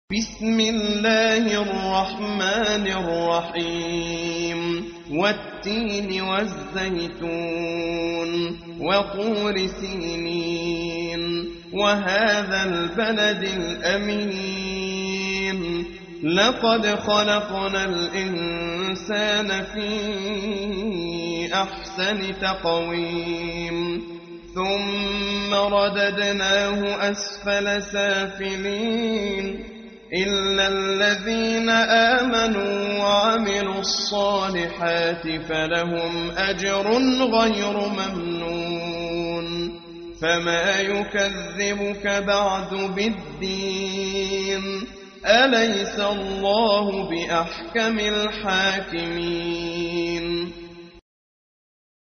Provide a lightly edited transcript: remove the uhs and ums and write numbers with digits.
بسم الله الرحمن الرحيم والتين والزيتون وطور سينين وهذا البلد الأمين لقد خلقنا الإنسان في أحسن تقويم ثم رددناه أسفل سافلين إلا الذين آمنوا وعملوا الصالحات فلهم أجر غير ممنون فما يكذبك بعد بالدين أليس الله بأحكم الحاكمين